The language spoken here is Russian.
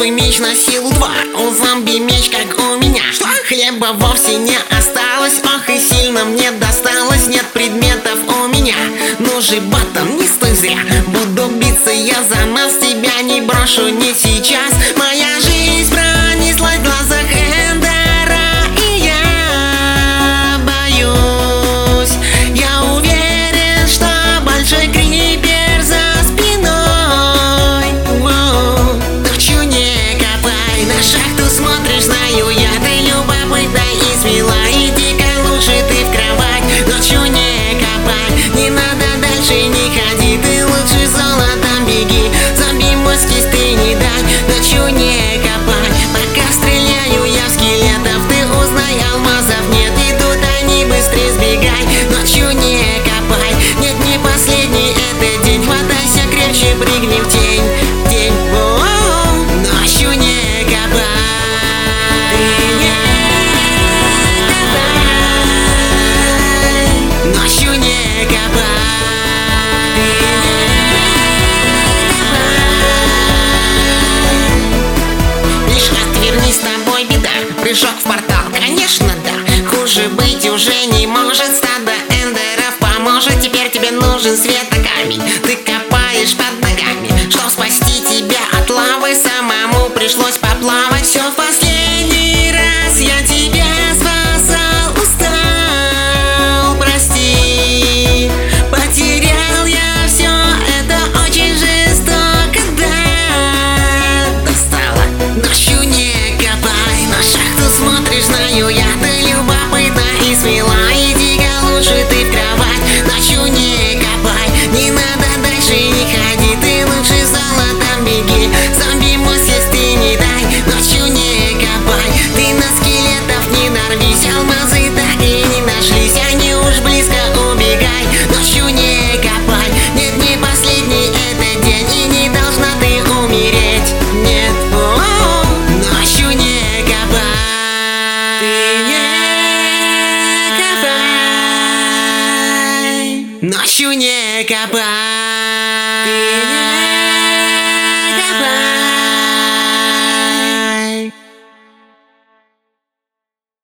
твой меч на силу 2. У зомби меч, как у меня. Что? Хлеба вовсе не осталось. Ох, и сильно мне досталось. Нет предметов у меня. Ну же, батон, не стой зря. Буду биться я за нас. Тебя не брошу, не сейчас. Моя жизнь пронеслась в глазах Эндера, и я боюсь. Я уверен, что большой крипер за спиной. Воу. Так чё не копай, на шахту смотришь, знаю я. Ты любопытна и смела, иди-ка лучше ты в кровать. Но чё не копай, не надо дальше не ходи. Ты лучше золотом беги, зомби мозги ты не дай. Но чё не копай, пока стреляю я в скелетов. Ты узнай, алмазов нет, и тут они быстрее сбегай. Но чё не копай, нет, не последний этот день. Хватайся крепче, прыгни в тень, тень. Воу. Но чё не копай, ты не копай. Но чё не копай, ты не копай. Лишь отверни, с тобой беда. Прыжок в портал, конечно, да. Хуже быть уже не может. Стадо эндеров поможет. Теперь тебе нужен светокамень. Ты копаешь под ногами, чтоб спасти тебя от лавы. Самому пришлось поплавать. Все в последний раз я тебя спасал. Устал, прости. Потерял я все, это очень жестоко, да. Достала. Ночью не копай, на шахту смотришь, знаю я. Ты любопытна и смела, иди-ка лучше ты в кровать. Ночью не копай, не надо дальше не ходи. Ты лучше золотом беги, зомби мозг есть ты не дай. Ночью не копай, ты на скелетов не нарвись. Алмазы так и не нашлись, они уж близко, убегай. Ночью не копай, нет, не последний этот день, и не должна ты умереть, нет. Ночью не копай, ты не копай. Ночью не копай.